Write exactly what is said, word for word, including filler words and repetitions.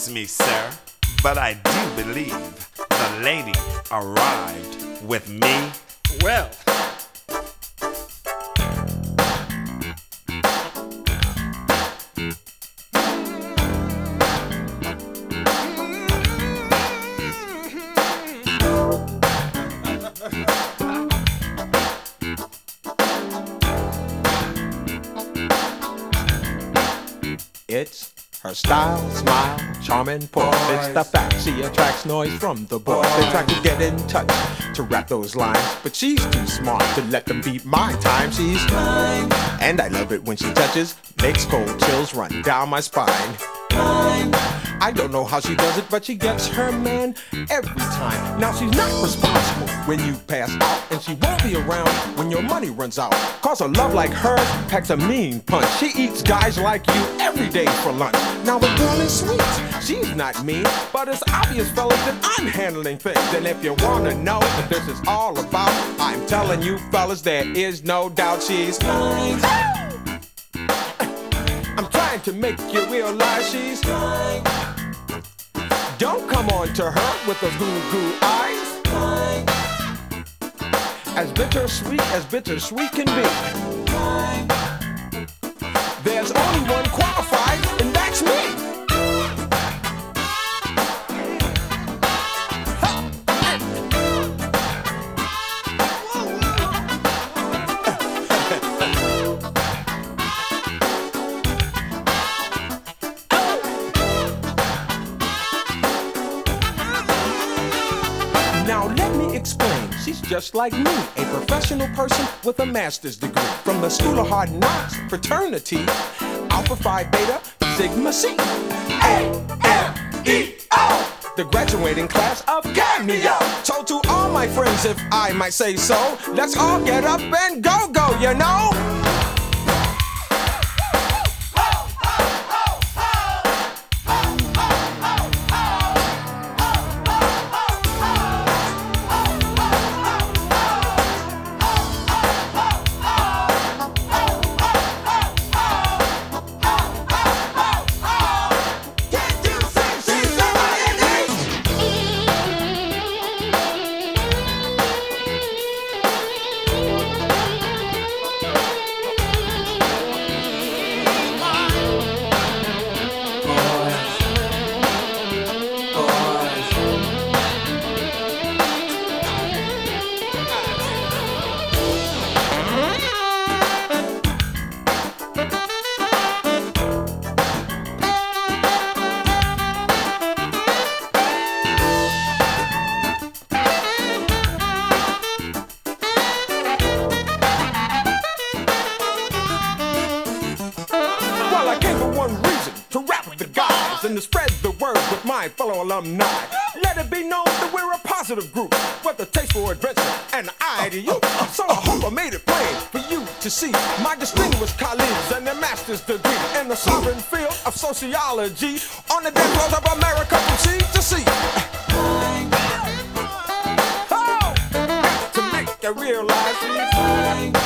excuse me, sir, but I do believe the lady arrived with me. Well, it's her style, smile, charming poise. It's the fact she attracts noise from the boys. They try to get in touch to rap those lines, but she's too smart to let them beat my time. She's mine, and I love it when she touches, makes cold chills run down my spine. Mine. I don't know how she does it, but she gets her man every time. Now she's not responsible when you pass out, and she won't be around when your money runs out. Cause a love like hers packs a mean punch. She eats guys like you every day for lunch. Now the girl is sweet, she's not mean, but it's obvious, fellas, that I'm handling things. And if you wanna know what this is all about, I'm telling you, fellas, there is no doubt she's mine. I'm trying to make you realize she's mine. Don't come on to her with those goo-goo eyes. Mine. As bittersweet as bittersweet can be. Mine. There's only one qualified, and that's me. Now let me explain, she's just like me, a professional person with a master's degree from the School of Hard Knocks fraternity, Alpha Phi Beta Sigma Chi, A M E O, the graduating class of Cameo. So to all my friends, if I might say so, let's all get up and go, go, you know? And to spread the word with my fellow alumni. Let it be known that we're a positive group with a taste for adventure and an eye to you. So I hope I made it plain for you to see my distinguished colleagues and their master's degree in the sovereign field of sociology on the dance floors of America from sea to sea. Oh, to make you realize she's mine.